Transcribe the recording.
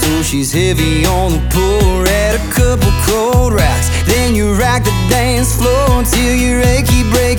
so she's heavy on the pull. Add a couple cold rocks, then you rock the dance floor till your achy breaks